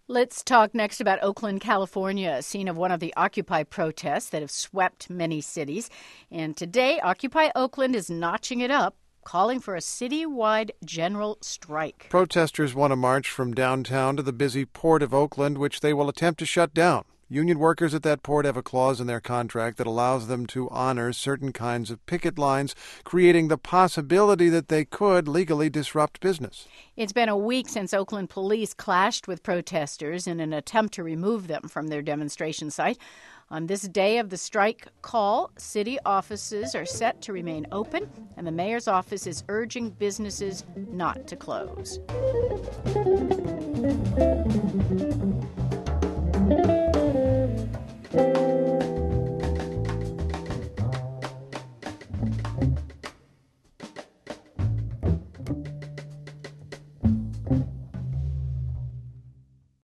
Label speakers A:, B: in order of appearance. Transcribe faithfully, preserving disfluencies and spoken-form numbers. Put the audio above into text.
A: Let's talk next about Oakland, California, a scene of one of the Occupy protests that have swept many cities. And today, Occupy Oakland is notching it up, calling for a citywide general strike.
B: Protesters want to march from downtown to the busy port of Oakland, which they will attempt to shut down. Union workers at that port have a clause in their contract that allows them to honor certain kinds of picket lines, creating the possibility that they could legally disrupt business.
A: It's been a week since Oakland police clashed with protesters in an attempt to remove them from their demonstration site. On this day of the strike call, city offices are set to remain open, and the mayor's office is urging businesses not to close.